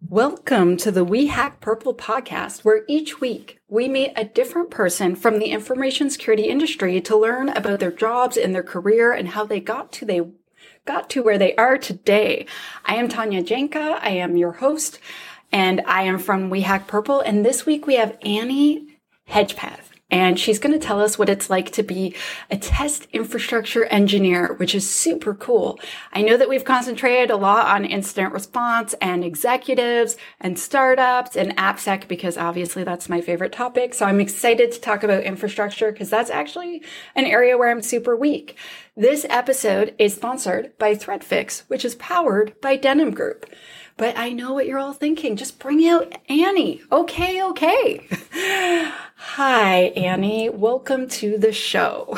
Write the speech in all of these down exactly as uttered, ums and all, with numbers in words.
Welcome to the We Hack Purple podcast, where each week we meet a different person from the information security industry to learn about their jobs and their career and how they got to they got to where they are today. I am Tanya Janka. I am your host, and I am from We Hack Purple. And this week we have Annie Hedgepeth. And she's going to tell us what it's like to be a test infrastructure engineer, which is super cool. I know that we've concentrated a lot on incident response and executives and startups and AppSec because obviously that's my favorite topic. So I'm excited to talk about infrastructure because that's actually an area where I'm super weak. This episode is sponsored by ThreatFix, which is powered by Denim Group. But I know what you're all thinking. Just bring out Annie. Okay, okay. Hi, Annie. Welcome to the show.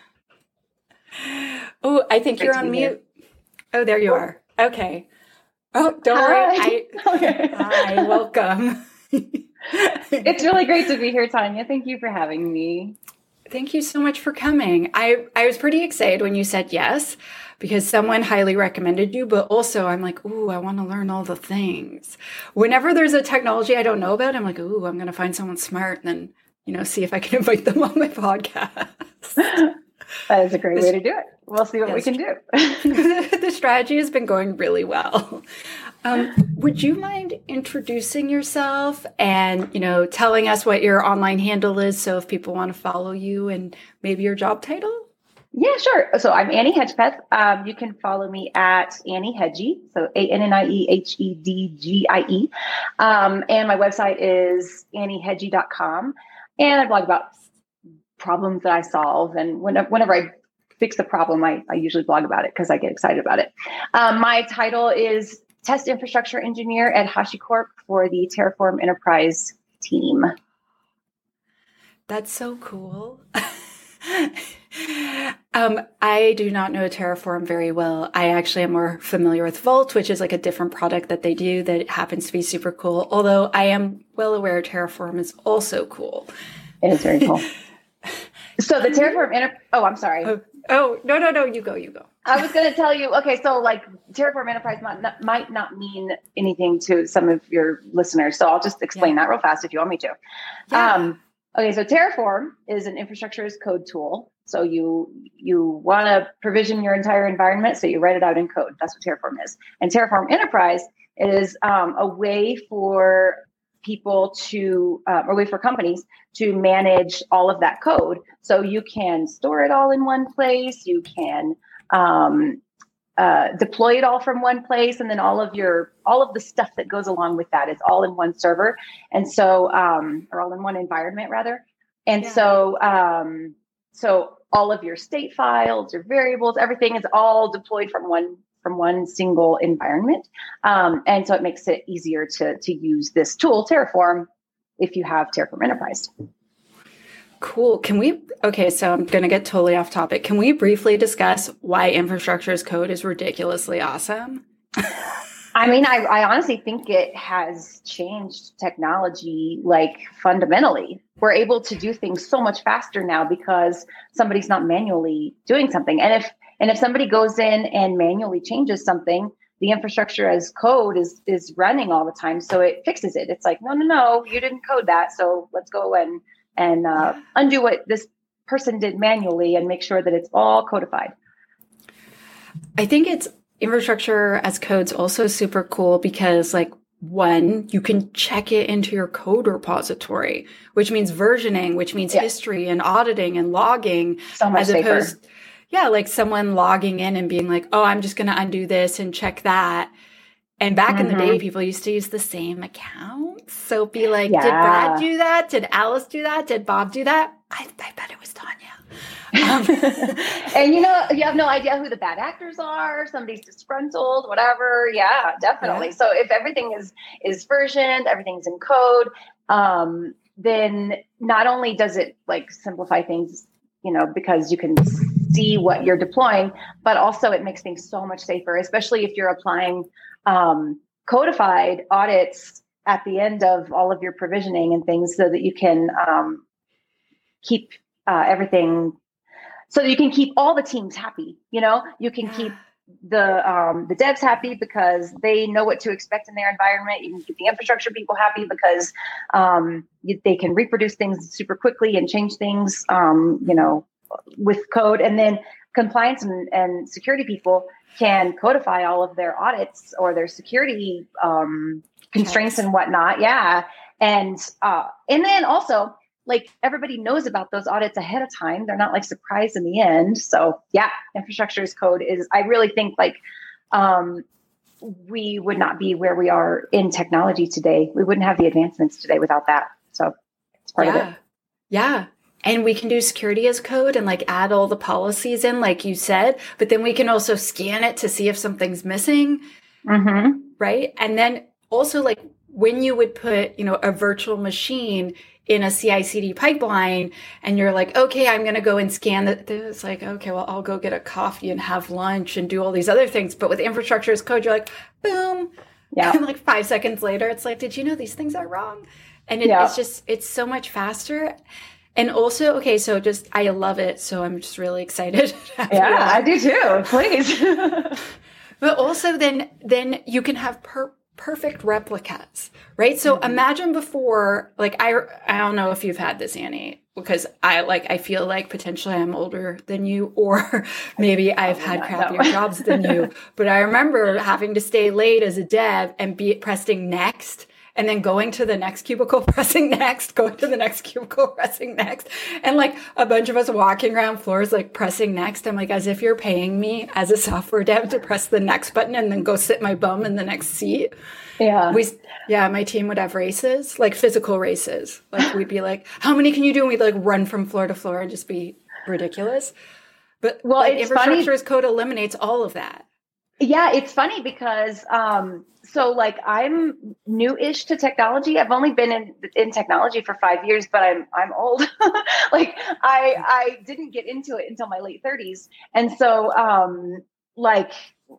Oh, I think Great you're on mute. Here. Oh, there you oh. are. Okay. Oh, don't Hi. worry. I, okay. Hi, welcome. It's really great to be here, Tanya. Thank you for having me. Thank you so much for coming. I, I was pretty excited when you said yes, because someone highly recommended you, but also I'm like, ooh, I want to learn all the things. Whenever there's a technology I don't know about, I'm like, ooh, I'm going to find someone smart and then, you know, see if I can invite them on my podcast. That is a great way to do it. We'll see what yes. we can do. The strategy has been going really well. Um, would you mind introducing yourself and, you know, telling us what your online handle is so if people want to follow you and maybe your job title? Yeah, sure. So I'm Annie Hedgepeth. Um, you can follow me at Annie Hedgie, so A N N I E H E D G I E. Um, and my website is annie hedgie dot com. And I blog about problems that I solve. And whenever, whenever I fix a problem, I, I usually blog about it because I get excited about it. Um, my title is Test Infrastructure Engineer at HashiCorp for the Terraform Enterprise team. That's so cool. um, I do not know Terraform very well. I actually am more familiar with Vault, which is like a different product that they do that happens to be super cool. Although I am well aware Terraform is also cool. It is very cool. So the Terraform, Enter- oh, I'm sorry. Oh, oh, no, no, no, you go, you go. I was going to tell you, okay, so like Terraform Enterprise might not, might not mean anything to some of your listeners. So I'll just explain yeah. that real fast if you want me to. Yeah. Um, okay, so Terraform is an infrastructure as code tool. So you you want to provision your entire environment, so you write it out in code. That's what Terraform is. And Terraform Enterprise is um, a way for people to, uh, or way for companies to manage all of that code. So you can store it all in one place. You can um, uh, deploy it all from one place, and then all of your all of the stuff that goes along with that is all in one server, and so um, or all in one environment rather. And yeah. so um, so all of your state files, your variables, everything is all deployed from one. from one single environment. Um, and so it makes it easier to, to use this tool, Terraform, if you have Terraform Enterprise. Cool. Can we, okay, so I'm going to get totally off topic. Can we briefly discuss why infrastructure as code is ridiculously awesome? I mean, I, I honestly think it has changed technology like fundamentally. We're able to do things so much faster now because somebody's not manually doing something. And if And if somebody goes in and manually changes something, the infrastructure as code is is running all the time. So it fixes it. It's like, no, no, no, you didn't code that. So let's go and, and uh, undo what this person did manually and make sure that it's all codified. I think it's infrastructure as code's also super cool because like, one, you can check it into your code repository, which means versioning, which means yeah. history and auditing and logging. So much as safer. opposed Yeah, like someone logging in and being like, oh, I'm just going to undo this and check that. And back mm-hmm. in the day, people used to use the same accounts. So be like, yeah. did Brad do that? Did Alice do that? Did Bob do that? I, I bet it was Tanya. Um, and you know, you have no idea who the bad actors are. Somebody's disgruntled, whatever. Yeah, definitely. Yeah. So if everything is is versioned, everything's in code, um, then not only does it like simplify things, you know, because you can see what you're deploying, but also it makes things so much safer, especially if you're applying um, codified audits at the end of all of your provisioning and things so that you can um, keep uh, everything, so that you can keep all the teams happy. You know, you can yeah. keep the um, the devs happy because they know what to expect in their environment. You can get the infrastructure people happy because um, you, they can reproduce things super quickly and change things, um, you know, with code. And then compliance and, and security people can codify all of their audits or their security um, constraints and whatnot. Yeah. And, uh, and then also like everybody knows about those audits ahead of time. They're not like surprised in the end. So yeah, infrastructure as code is, I really think like, um, we would not be where we are in technology today. We wouldn't have the advancements today without that. So it's part yeah. of it. Yeah. And we can do security as code and like add all the policies in, like you said, but then we can also scan it to see if something's missing. Mm-hmm. Right. And then also like when you would put, you know, a virtual machine in a C I C D pipeline and you're like, okay, I'm going to go and scan that. It's like, okay, well, I'll go get a coffee and have lunch and do all these other things. But with infrastructure as code, you're like, boom. Yeah. And like five seconds later, it's like, did you know these things are wrong? And it, yeah. it's just, it's so much faster. And also, okay, so just, I love it. So I'm just really excited. Yeah, I do too. Please. But also then, then you can have per- perfect replicas, right? So mm-hmm. imagine before, like, I, I don't know if you've had this, Annie, because I like, I feel like potentially I'm older than you, or maybe I've had crappier jobs than you, but I remember having to stay late as a dev and be pressing next. And then going to the next cubicle, pressing next, going to the next cubicle, pressing next. And like a bunch of us walking around floors, like pressing next. I'm like, as if you're paying me as a software dev to press the next button and then go sit my bum in the next seat. Yeah. We, yeah, my team would have races, like physical races. Like we'd be like, how many can you do? And we'd like run from floor to floor and just be ridiculous. But well, like, it's infrastructure funny. as code eliminates all of that. Yeah, it's funny because, um, so like I'm new-ish to technology. I've only been in in technology for five years, but I'm I'm old. Like I I didn't get into it until my late thirties, and so um, like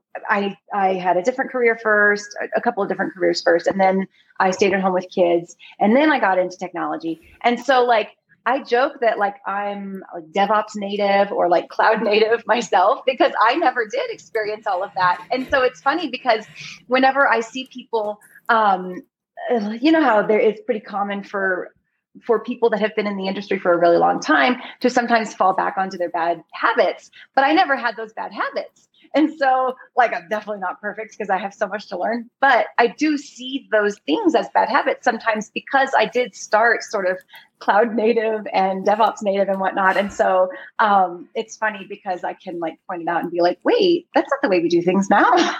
I I had a different career first, a couple of different careers first, and then I stayed at home with kids, and then I got into technology, and so like. I joke that like I'm a DevOps native or like cloud native myself because I never did experience all of that. And so it's funny because whenever I see people, um, you know how there it's pretty common for for people that have been in the industry for a really long time to sometimes fall back onto their bad habits. But I never had those bad habits. And so like, I'm definitely not perfect because I have so much to learn, but I do see those things as bad habits sometimes because I did start sort of cloud native and DevOps native and whatnot. And so um, it's funny because I can like point it out and be like, wait, that's not the way we do things now.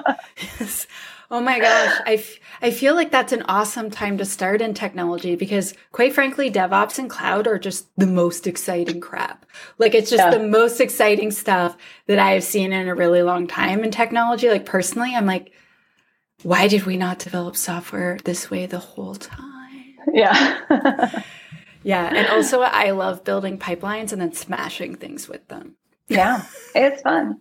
Yes. Oh my gosh. I, f- I feel like that's an awesome time to start in technology because quite frankly, DevOps and cloud are just the most exciting crap. Like it's just yeah. the most exciting stuff that I have seen in a really long time in technology. Like personally, I'm like, why did we not develop software this way the whole time? Yeah. Yeah. And also I love building pipelines and then smashing things with them. Yeah, it's fun.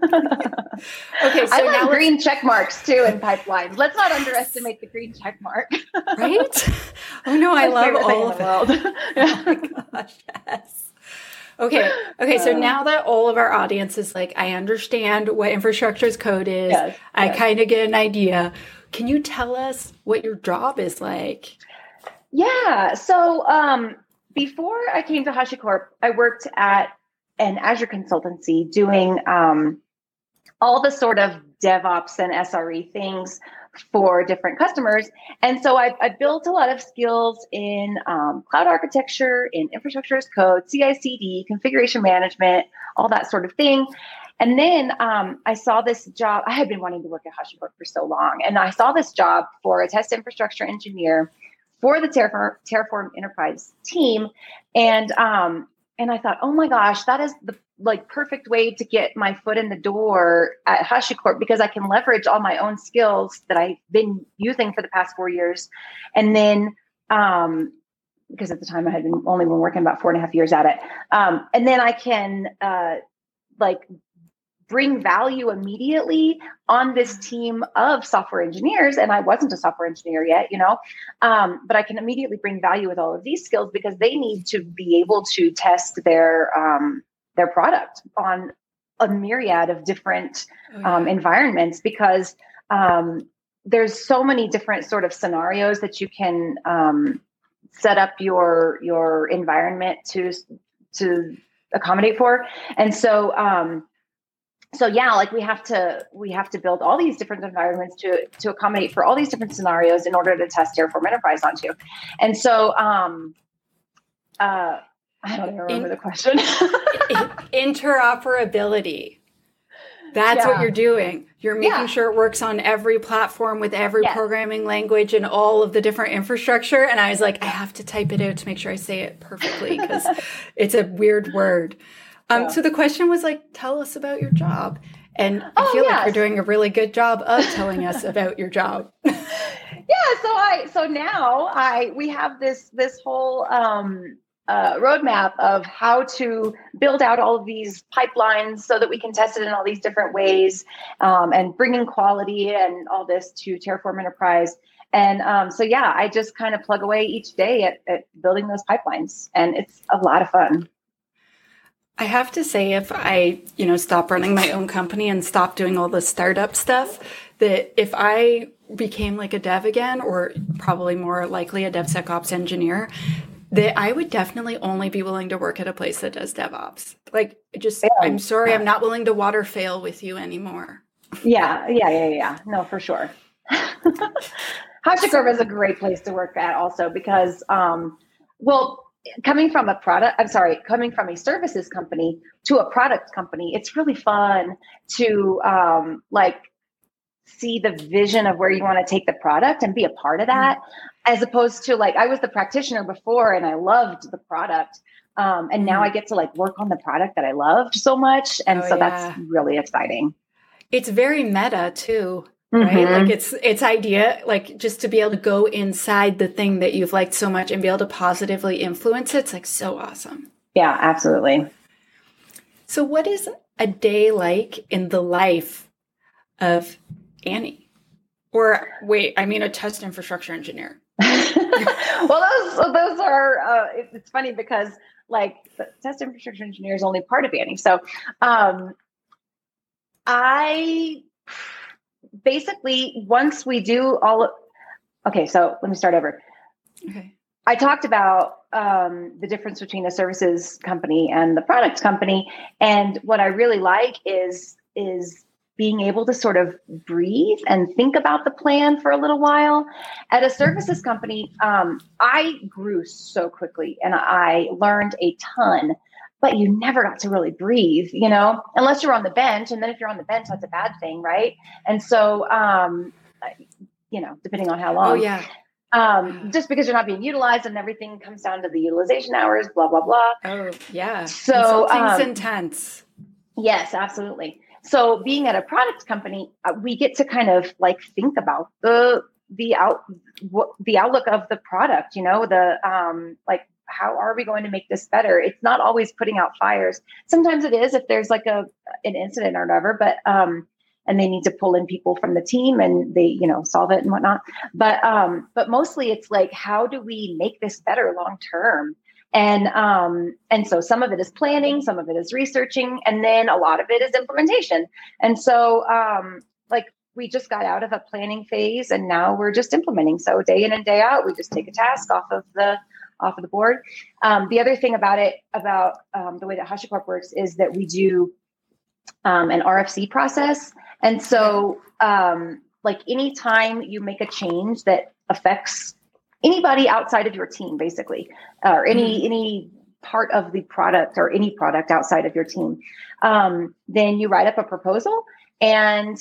Okay, so I like now green check marks too in pipelines. Let's not underestimate the green check mark. Right? Oh no, I love all of it. Yeah. Oh my gosh, yes. Okay, okay. So now that all of our audience is like, I understand what infrastructure as code is. Yes, I yes. kind of get an idea. Can you tell us what your job is like? Yeah. So um, before I came to HashiCorp, I worked at an Azure consultancy doing um, all the sort of DevOps and S R E things for different customers. And so I, I built a lot of skills in um, cloud architecture, in infrastructure as code, C I C D, configuration management, all that sort of thing. And then um, I saw this job. I had been wanting to work at HashiCorp for so long. And I saw this job for a test infrastructure engineer for the Terraform, Terraform Enterprise team. And um, And I thought, oh my gosh, that is the like perfect way to get my foot in the door at HashiCorp because I can leverage all my own skills that I've been using for the past four years. And then, um, because at the time I had been only been working about four and a half years at it. Um, and then I can uh, like bring value immediately on this team of software engineers. And I wasn't a software engineer yet, you know, um, but I can immediately bring value with all of these skills because they need to be able to test their, um, their product on a myriad of different Oh, yeah. um, environments because um, there's so many different sort of scenarios that you can um, set up your your environment to to accommodate for. And so um, so yeah, like we have to we have to build all these different environments to to accommodate for all these different scenarios in order to test Terraform Enterprise onto. And so um, uh, I don't even remember in, the question. Interoperability. That's yeah. what you're doing. You're making yeah. sure it works on every platform with every yes. programming language and all of the different infrastructure. And I was like, I have to type it out to make sure I say it perfectly because it's a weird word. Um, yeah. So the question was like, tell us about your job. And I oh, feel yes. like you're doing a really good job of telling us about your job. Yeah. So I, so now I, we have this, this whole, um, Uh, roadmap of how to build out all of these pipelines so that we can test it in all these different ways um, and bringing quality and all this to Terraform Enterprise. And um, so, yeah, I just kind of plug away each day at, at building those pipelines, and it's a lot of fun. I have to say, if I, you know, stop running my own company and stop doing all the startup stuff, that if I became like a dev again, or probably more likely a DevSecOps engineer, that I would definitely only be willing to work at a place that does DevOps. Like, just, yeah. I'm sorry, I'm not willing to water fail with you anymore. Yeah, yeah, yeah, yeah. No, for sure. HashiCorp is a great place to work at also because, um, well, coming from a product, I'm sorry, coming from a services company to a product company, it's really fun to um, like see the vision of where you want to take the product and be a part of that. Mm-hmm. As opposed to like, I was the practitioner before and I loved the product. Um, and mm-hmm. now I get to like work on the product that I loved so much. And oh, so yeah. that's really exciting. It's very meta too, right? Mm-hmm. Like it's, it's idea, like just to be able to go inside the thing that you've liked so much and be able to positively influence it. It's like so awesome. Yeah, absolutely. So what is a day like in the life of Annie? Or wait, I mean a test infrastructure engineer. Well, those those are, uh, it, it's funny because like the test infrastructure engineer is only part of Annie. So um, I basically, once we do all of, okay, so let me start over. Okay. I talked about um, the difference between a services company and the product company. And what I really like is, is being able to sort of breathe and think about the plan for a little while. At a services company, um, I grew so quickly and I learned a ton, but you never got to really breathe, you know, unless you're on the bench. And then if you're on the bench, that's a bad thing, right? And so, um, you know, depending on how long. Oh, yeah. Um, just because you're not being utilized and everything comes down to the utilization hours, blah, blah, blah. Oh, yeah. So Consulting's um, intense. Yes, absolutely. So being at a product company, uh, we get to kind of like think about the the out what, the outlook of the product. You know, the um, like how are we going to make this better? It's not always putting out fires. Sometimes it is if there's like a an incident or whatever, but um, and they need to pull in people from the team and they you know solve it and whatnot. But um, but mostly it's like how do we make this better long term? And um, and so some of it is planning, some of it is researching, and then a lot of it is implementation. And so um, like we just got out of a planning phase and now we're just implementing. So day in and day out, we just take a task off of the off of the board. Um, the other thing about it, about um, the way that HashiCorp works is that we do um, an R F C process. And so um, like anytime you make a change that affects anybody outside of your team, basically, or any mm-hmm. any part of the product or any product outside of your team, um, then you write up a proposal and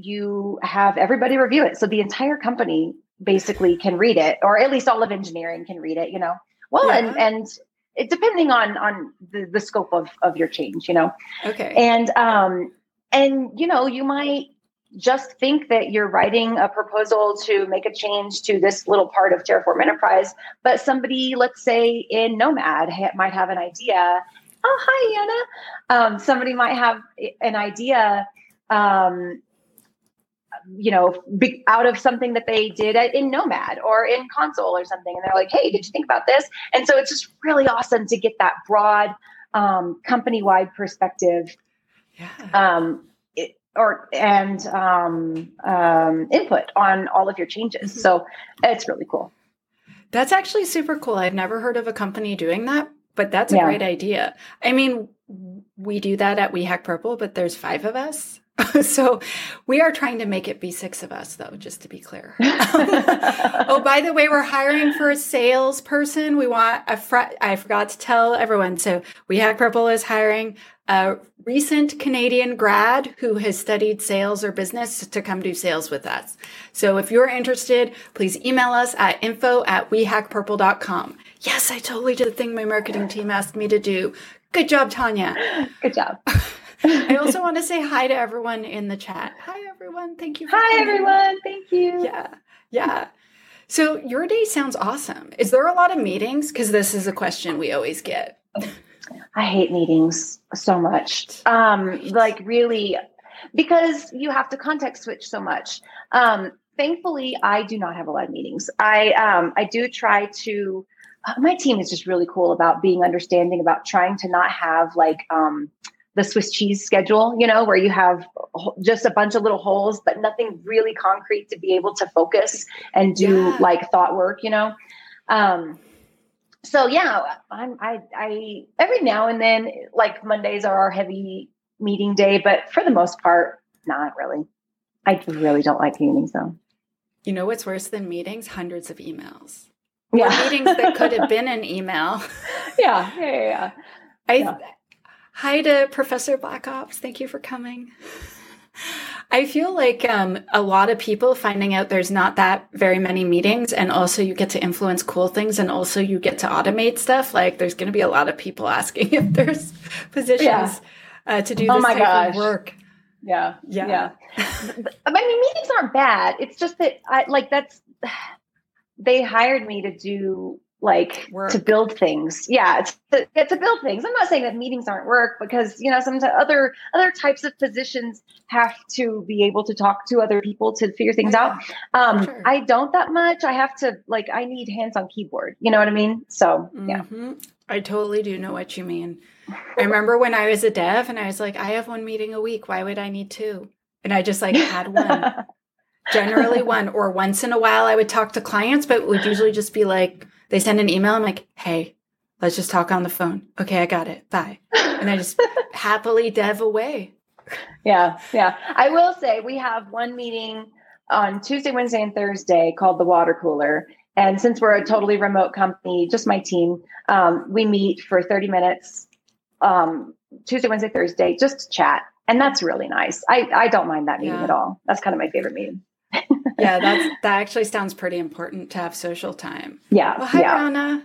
you have everybody review it. So the entire company basically can read it, or at least all of engineering can read it, you know. Well, yeah. and and it, depending on on the, the scope of of your change, you know. Okay. And um and you know you might just think that you're writing a proposal to make a change to this little part of Terraform Enterprise, but somebody, let's say in Nomad, ha- might have an idea. Oh, hi, Anna. Um, somebody might have an idea, um, you know, be, out of something that they did at, in Nomad or in Console or something. And they're like, hey, did you think about this? And so it's just really awesome to get that broad um, company-wide perspective. Yeah. Um, it, or and um, um, input on all of your changes. Mm-hmm. So it's really cool. That's actually super cool. I've never heard of a company doing that, but that's a Yeah. great idea. I mean, we do that at We Hack Purple, but there's five of us. So we are trying to make it be six of us, though, just to be clear. Oh, by the way, we're hiring for a salesperson. We want a fr- I forgot to tell everyone. So We Hack Purple is hiring a recent Canadian grad who has studied sales or business to come do sales with us. So if you're interested, please email us at info at we hack purple dot com. Yes, I totally did the thing my marketing team asked me to do. Good job, Tanya. Good job. I also want to say hi to everyone in the chat. Hi, everyone. Thank you. For Hi, coming. everyone. Thank you. Yeah. Yeah. So your day sounds awesome. Is there a lot of meetings? Because this is a question we always get. I hate meetings so much. Um, like really, because you have to context switch so much. Um, thankfully, I do not have a lot of meetings. I um, I do try to. Uh, my team is just really cool about being understanding about trying to not have like um, the Swiss cheese schedule, you know, where you have just a bunch of little holes, but nothing really concrete to be able to focus and do Yeah. like thought work, you know. Um, So yeah, I'm, I, I, every now and then, like Mondays are our heavy meeting day, but for the most part, not really. I really don't like meetings though. You know what's worse than meetings? Hundreds of emails. Yeah. Or meetings that could have been an email. Yeah. Yeah. Yeah. yeah. I, Yeah. Hi to Professor Black Ops. Thank you for coming. I feel like um, a lot of people finding out there's not that very many meetings, and also you get to influence cool things, and also you get to automate stuff. Like there's going to be a lot of people asking if there's positions Yeah. uh, to do Oh this my type gosh. of work. Yeah. Yeah. Yeah. I mean, meetings aren't bad. It's just that I like that's, they hired me to do like Work. to build things. Yeah. It's to, to build things. I'm not saying that meetings aren't work because, you know, some other, other types of positions have to be able to talk to other people to figure things Yeah, out. Um, sure. I don't that much. I have to like, I need hands on keyboard. You know what I mean? So yeah. Mm-hmm. I totally do know what you mean. I remember when I was a dev and I was like, I have one meeting a week. Why would I need two? And I just like had one, generally one, or once in a while I would talk to clients, but it would usually just be like, they send an email. I'm like, hey, let's just talk on the phone. Okay, I got it. Bye. And I just happily dev away. Yeah. Yeah. I will say we have one meeting on Tuesday, Wednesday, and Thursday called the water cooler. And since we're a totally remote company, just my team, um, we meet for thirty minutes, um, Tuesday, Wednesday, Thursday, just to chat. And that's really nice. I, I don't mind that meeting Yeah. at all. That's kind of my favorite meeting. Yeah, that's that actually sounds pretty important to have social time. Yeah. Well, hi, yeah. Rana.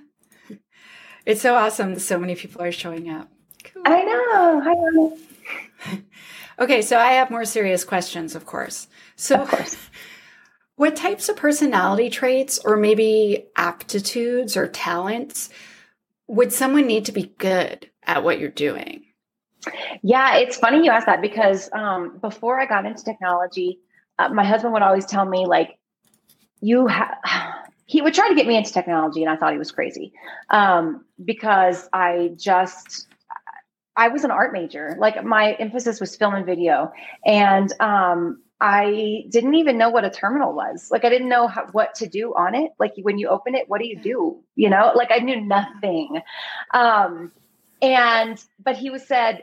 It's so awesome that so many people are showing up. Cool. I know. Hi, Anna. Okay, so I have more serious questions, of course. So, Of course. what types of personality traits or maybe aptitudes or talents would someone need to be good at what you're doing? Yeah, it's funny you asked that because um, before I got into technology, uh, my husband would always tell me, like, you have, he would try to get me into technology, and I thought he was crazy um, because I just, I was an art major. Like, my emphasis was film and video, and um, I didn't even know what a terminal was. Like, I didn't know how, what to do on it. Like, when you open it, what do you do? You know, like I knew nothing. Um, and, but he was said,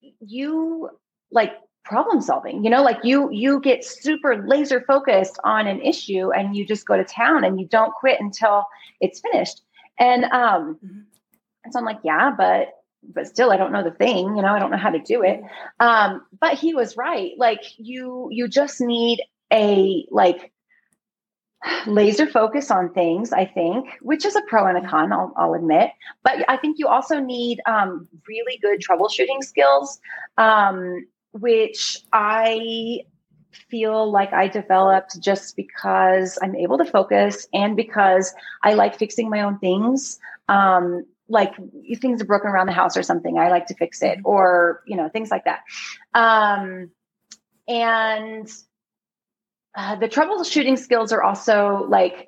you like problem solving, you know, like you, you get super laser focused on an issue and you just go to town and you don't quit until it's finished. And, um, Mm-hmm. and so I'm like, yeah, but, but still, I don't know the thing, you know, I don't know how to do it. Um, but he was right. Like you, you just need a, like, laser focus on things, I think, which is a pro and a con, I'll, I'll admit. But I think you also need um, really good troubleshooting skills, um, which I feel like I developed just because I'm able to focus and because I like fixing my own things. Um, like if things are broken around the house or something, I like to fix it, or, you know, things like that. Um, and Uh, the troubleshooting skills are also like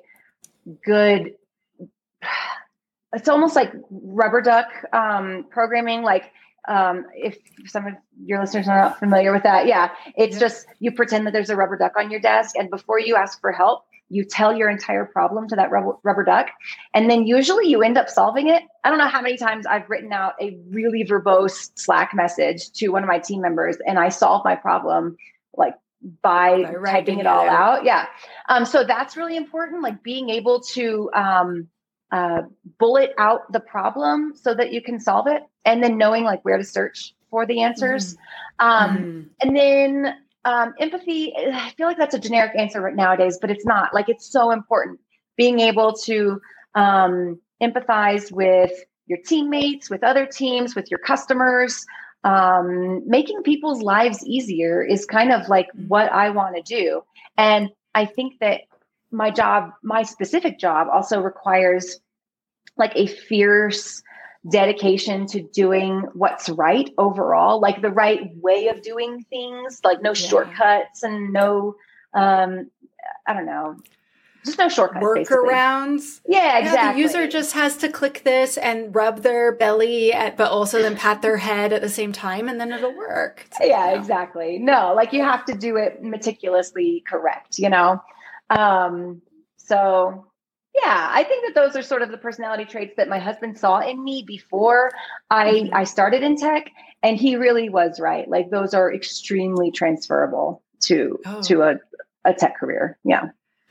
good. It's almost like rubber duck um, programming. Like Um, if some of your listeners are not familiar with that, yeah, it's Yeah. just you pretend that there's a rubber duck on your desk, and before you ask for help, you tell your entire problem to that rubber, rubber duck, and then usually you end up solving it. I don't know how many times I've written out a really verbose Slack message to one of my team members, and I solved my problem like by, by typing it all it out. out. Yeah. Um, so that's really important, like being able to um, uh, bullet out the problem so that you can solve it, and then knowing like where to search for the answers. Mm-hmm. Um, mm-hmm. And then um, empathy, I feel like that's a generic answer right nowadays, but it's not. Like, it's so important. Being able to um, empathize with your teammates, with other teams, with your customers, um, making people's lives easier is kind of like what I want to do. And I think that my job, my specific job, also requires like a fierce dedication to doing what's right overall, like the right way of doing things, like no yeah. shortcuts and no, um, I don't know, just no shortcuts. Workarounds. Yeah, exactly. Yeah, the user just has to click this and rub their belly, at, but also then pat their head at the same time, and then it'll work. So, yeah, you know. Exactly. No, like you have to do it meticulously correct, you know? Um, so yeah, I think that those are sort of the personality traits that my husband saw in me before I, mm-hmm. I started in tech, and he really was right. Like those are extremely transferable to, oh. to a, a tech career. Yeah.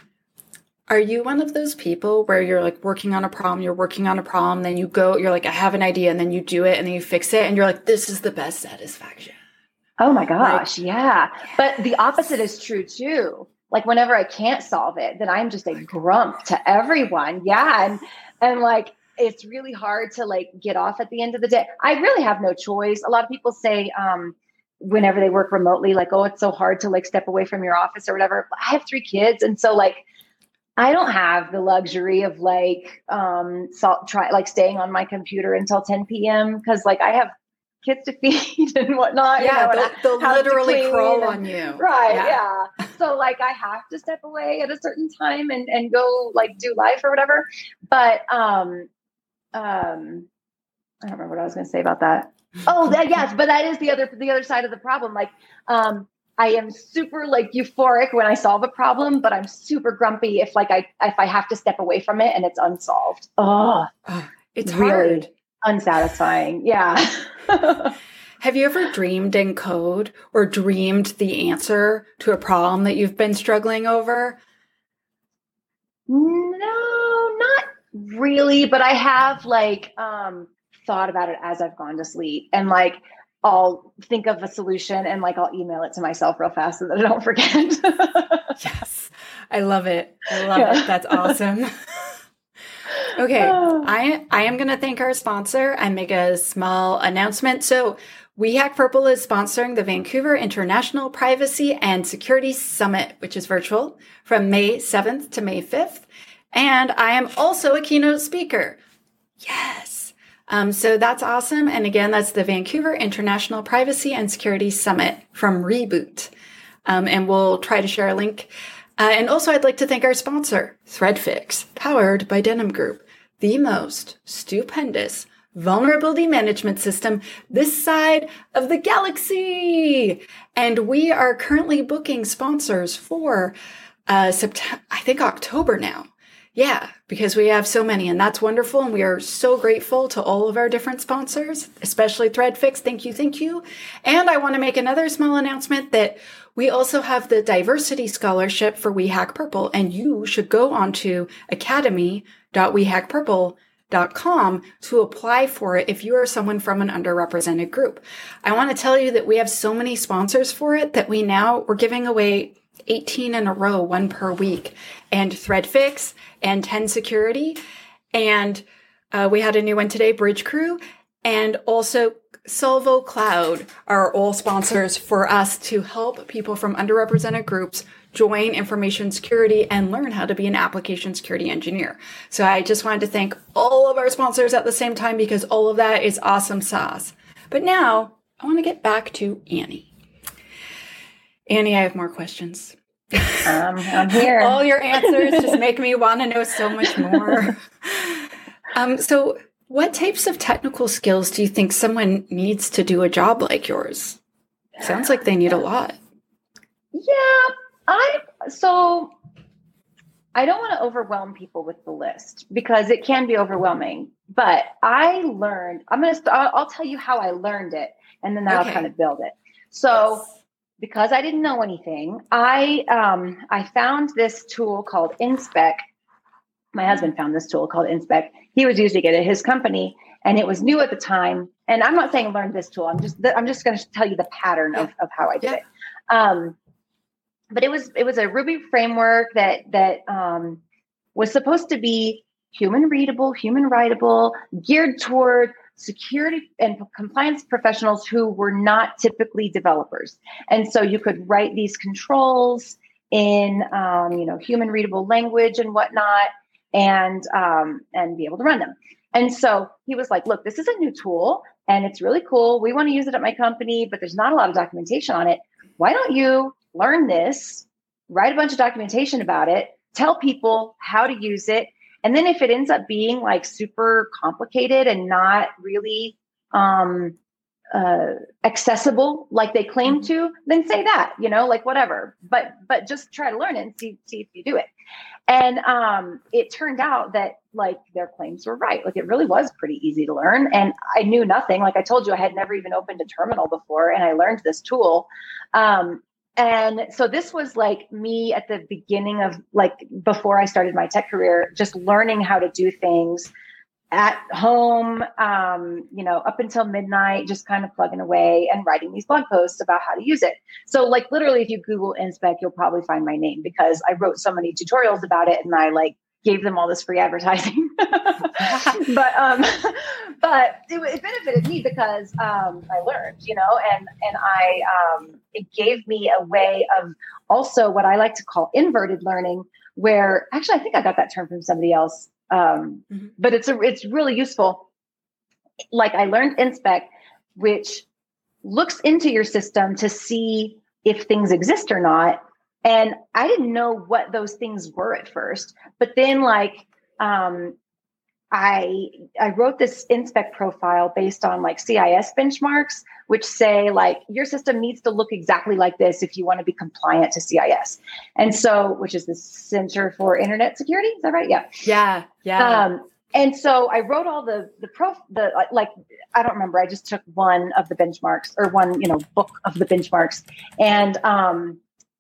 Are you one of those people where you're like working on a problem, you're working on a problem, then you go, you're like, I have an idea, and then you do it and then you fix it and you're like, this is the best satisfaction? Oh my gosh. Like, yeah. But the opposite is true too. Like whenever I can't solve it, then I'm just a grump to everyone. Yeah. And, and like, it's really hard to like get off at the end of the day. I really have no choice. A lot of people say, um, whenever they work remotely, like, oh, it's so hard to like step away from your office or whatever. I have three kids. And so like, I don't have the luxury of like, um, so, try like staying on my computer until ten p.m. Cause like I have kids to feed and whatnot. Yeah, you know, they'll, they'll literally crawl on you. Right. Yeah. yeah. So like I have to step away at a certain time and, and go like do life or whatever. But um, um, I don't remember what I was going to say about that. Oh, that, yes. But that is the other, the other side of the problem. Like um, I am super like euphoric when I solve a problem, but I'm super grumpy if like I, if I have to step away from it and it's unsolved. Oh, it's really hard. Unsatisfying. Yeah. Have you ever dreamed in code or dreamed the answer to a problem that you've been struggling over? No, not really, but I have like um, thought about it as I've gone to sleep, and like I'll think of a solution and like I'll email it to myself real fast so that I don't forget. Yes. I love it. I love yeah. it. That's awesome. Okay, I I am going to thank our sponsor and make a small announcement. So We Hack Purple is sponsoring the Vancouver International Privacy and Security Summit, which is virtual, from May seventh to May fifth. And I am also a keynote speaker. Yes. Um, so that's awesome. And again, that's the Vancouver International Privacy and Security Summit from Reboot. Um, and we'll try to share a link. Uh, and also, I'd like to thank our sponsor, ThreadFix, powered by Denim Group, the most stupendous vulnerability management system this side of the galaxy. And we are currently booking sponsors for uh, September, I think October now. Yeah, because we have so many, and that's wonderful. And we are so grateful to all of our different sponsors, especially ThreadFix. Thank you, thank you. And I want to make another small announcement that we also have the Diversity Scholarship for We Hack Purple, and you should go on to academy dot we hack purple dot com to apply for it if you are someone from an underrepresented group. I want to tell you that we have so many sponsors for it that we now, we're giving away eighteen in a row, one per week, and ThreadFix and ten Security. And uh, we had a new one today, Bridge Crew, and also Solvo Cloud are all sponsors for us to help people from underrepresented groups join information security and learn how to be an application security engineer. So I just wanted to thank all of our sponsors at the same time because all of that is awesome sauce. But now I want to get back to Annie. Annie, I have more questions. Um, I'm here. All your answers just make me want to know so much more. um, so What types of technical skills do you think someone needs to do a job like yours? Sounds like they need a lot. Yeah, I so I don't want to overwhelm people with the list because it can be overwhelming. But I learned. I'm gonna. I'll, I'll tell you how I learned it, and then that'll Okay. kind of build it. So, Yes. because I didn't know anything, I um I found this tool called InSpec. My husband found this tool called InSpec. He was using it at his company, and it was new at the time. And I'm not saying learn this tool. I'm just I'm just going to tell you the pattern of, of how I did Yeah. it. Um, but it was it was a Ruby framework that that um, was supposed to be human readable, human writable, geared toward security and compliance professionals who were not typically developers. And so you could write these controls in um, you know human readable language and whatnot, and um, and be able to run them. And so he was like, look, this is a new tool and it's really cool. We want to use it at my company, but there's not a lot of documentation on it. Why don't you learn this, write a bunch of documentation about it, tell people how to use it. And then if it ends up being like super complicated and not really um, uh, accessible like they claim to, then say that, you know, like whatever, but, but just try to learn it and see, see if you do it. And um, it turned out that like their claims were right. Like it really was pretty easy to learn. And I knew nothing. Like I told you, I had never even opened a terminal before. And I learned this tool. Um, and so this was like me at the beginning of like, before I started my tech career, just learning how to do things at home, um, you know, up until midnight, just kind of plugging away and writing these blog posts about how to use it. So like literally if you Google InSpec, you'll probably find my name because I wrote so many tutorials about it and I like gave them all this free advertising. but um, but it, it benefited me because um, I learned, you know, and and I um, it gave me a way of also what I like to call inverted learning, where actually I think I got that term from somebody else. Um, mm-hmm. But it's a, it's really useful. Like I learned InSpec, which looks into your system to see if things exist or not. And I didn't know what those things were at first, but then like, um, I, I wrote this InSpec profile based on like C I S benchmarks, which say like your system needs to look exactly like this if you want to be compliant to C I S. And so, which is the Center for Internet Security. Is that right? Yeah. Yeah. Yeah. Um, and so I wrote all the, the pro, the, like, I don't remember. I just took one of the benchmarks or one, you know, book of the benchmarks. And, um,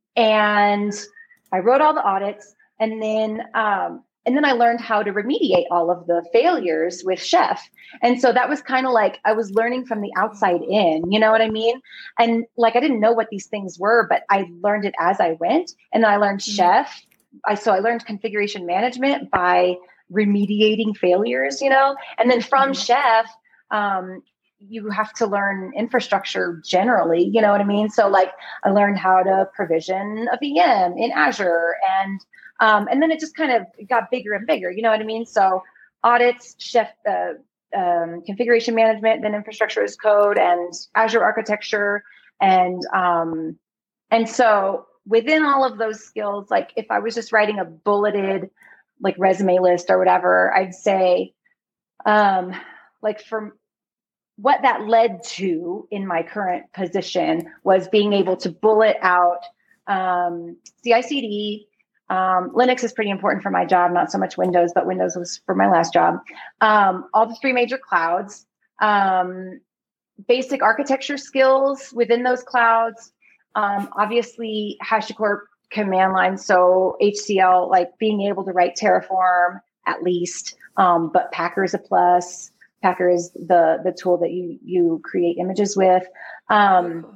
and I wrote all the audits and then, um, And then I learned how to remediate all of the failures with Chef. And so that was kind of like I was learning from the outside in, you know what I mean? And like I didn't know what these things were, but I learned it as I went. And then I learned mm-hmm. Chef. I so I learned configuration management by remediating failures, you know? And then from mm-hmm. Chef, um, you have to learn infrastructure generally, you know what I mean? So like I learned how to provision a V M in Azure and Um, and then it just kind of got bigger and bigger, you know what I mean? So audits, Chef, uh, um, configuration management, then infrastructure as code and Azure architecture. And, um, and so within all of those skills, like if I was just writing a bulleted like resume list or whatever, I'd say, um, like from what that led to in my current position was being able to bullet out, um, C I C D. Um, Linux is pretty important for my job, not so much Windows, but Windows was for my last job. Um, all the three major clouds, um, basic architecture skills within those clouds, um, obviously HashiCorp command line. So H C L, like being able to write Terraform at least, um, but Packer is a plus. Packer is the, the tool that you, you create images with. Um,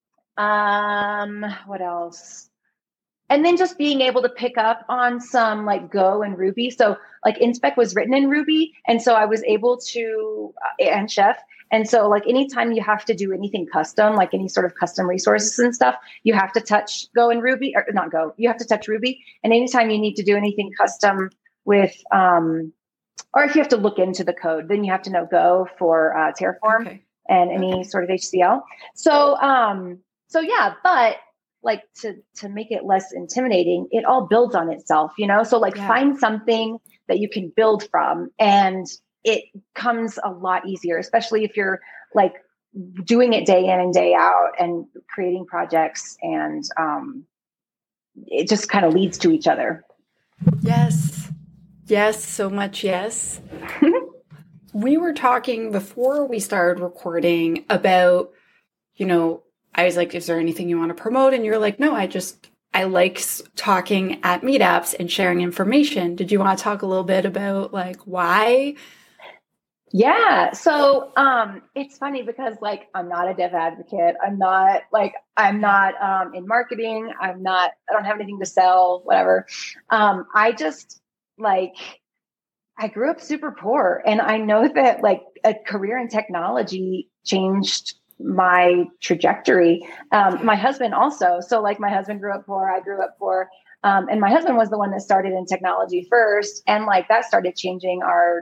um, what else? And then just being able to pick up on some like Go and Ruby. So like InSpec was written in Ruby. And so I was able to, uh, and Chef. And so like anytime you have to do anything custom, like any sort of custom resources and stuff, you have to touch Go and Ruby, or not Go, you have to touch Ruby. And anytime you need to do anything custom with, um, or if you have to look into the code, then you have to know Go for uh, Terraform okay. and any okay. sort of H C L. So, um, so yeah, but like to, to make it less intimidating, it all builds on itself, you know? So like yeah. find something that you can build from. And it comes a lot easier, especially if you're like doing it day in and day out and creating projects, and um, it just kind of leads to each other. Yes. Yes. So much. Yes. We were talking before we started recording about, you know, I was like, is there anything you want to promote? And you're like, no, I just, I like talking at meetups and sharing information. Did you want to talk a little bit about like why? Yeah. So um, it's funny because like, I'm not a dev advocate. I'm not like, I'm not um, in marketing. I'm not, I don't have anything to sell, whatever. Um, I just like, I grew up super poor, and I know that like a career in technology changed my trajectory. Um, my husband also. So like my husband grew up poor, I grew up poor. Um, and my husband was the one that started in technology first. And like that started changing our,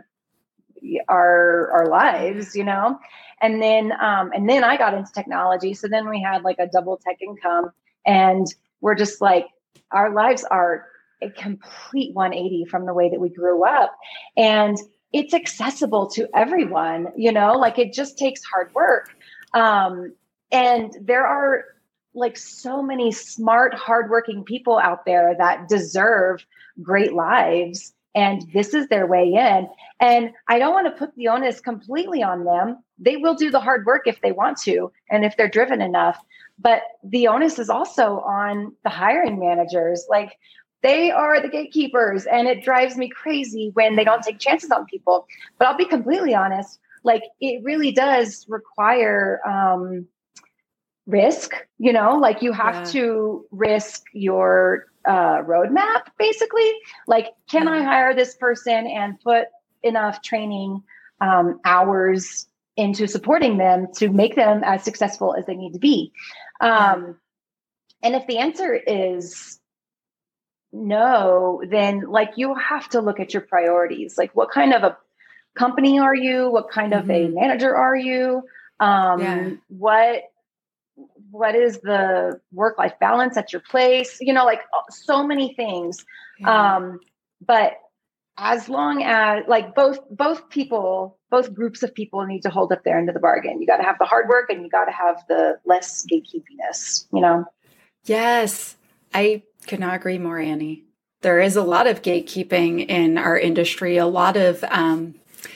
our, our lives, you know? And then, um, and then I got into technology. So then we had like a double tech income, and we're just like, our lives are a complete one eighty from the way that we grew up. And it's accessible to everyone, you know, like it just takes hard work. Um, and there are like so many smart, hardworking people out there that deserve great lives. And this is their way in. And I don't want to put the onus completely on them. They will do the hard work if they want to, and if they're driven enough. But the onus is also on the hiring managers. Like, they are the gatekeepers, and it drives me crazy when they don't take chances on people. But I'll be completely honest, like it really does require um, risk, you know, like you have yeah. to risk your uh, roadmap, basically. Like, can yeah. I hire this person and put enough training um, hours into supporting them to make them as successful as they need to be? Um, yeah. And if the answer is no, then like you have to look at your priorities. Like, what kind of a company are you? What kind mm-hmm. of a manager are you? Um, yeah. What what is the work-life balance at your place? You know, like so many things. Yeah. Um, but as long as like both both people, both groups of people need to hold up their end of the bargain. You got to have the hard work, and you got to have the less gatekeepiness. You know. Yes, I could not agree more, Annie. There is a lot of gatekeeping in our industry. A lot of, um,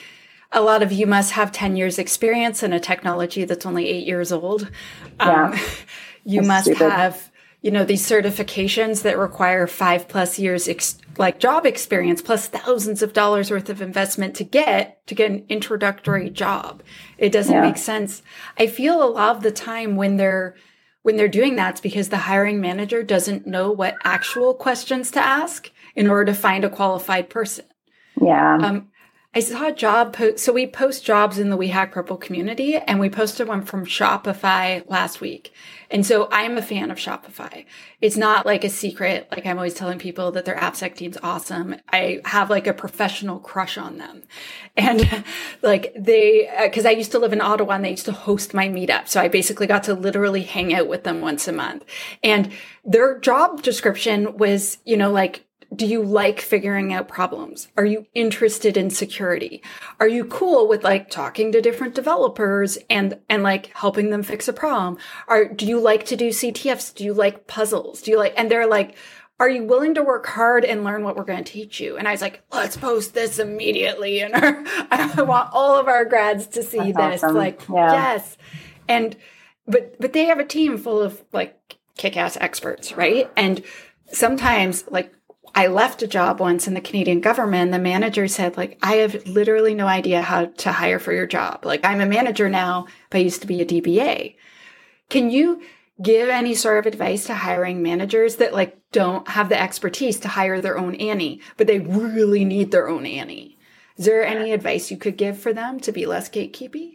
a lot of you must have ten years experience in a technology that's only eight years old. Um, yeah. You that's must stupid. have, you know, these certifications that require five plus years, ex- like job experience, plus thousands of dollars worth of investment to get, to get an introductory job. It doesn't yeah. make sense. I feel a lot of the time when they're, When they're doing that, it's because the hiring manager doesn't know what actual questions to ask in order to find a qualified person. Yeah. Um, I saw a job post. So we post jobs in the We Hack Purple community, and we posted one from Shopify last week. And so I'm a fan of Shopify. It's not like a secret. Like I'm always telling people that their AppSec team's awesome. I have like a professional crush on them. And like they, uh, cause I used to live in Ottawa, and they used to host my meetup. So I basically got to literally hang out with them once a month. And their job description was, you know, like, do you like figuring out problems? Are you interested in security? Are you cool with like talking to different developers and, and like helping them fix a problem? Are, do you like to do C T Fs? Do you like puzzles? Do you like, and they're like, are you willing to work hard and learn what we're going to teach you? And I was like, let's post this immediately. And our, I want all of our grads to see That's this. Awesome. Like, yeah. yes. And, but, but they have a team full of like kick-ass experts, right? And sometimes like, I left a job once in the Canadian government. The manager said, like, I have literally no idea how to hire for your job. Like, I'm a manager now, but I used to be a D B A. Can you give any sort of advice to hiring managers that like don't have the expertise to hire their own Annie, but they really need their own Annie? Is there any advice you could give for them to be less gatekeepy?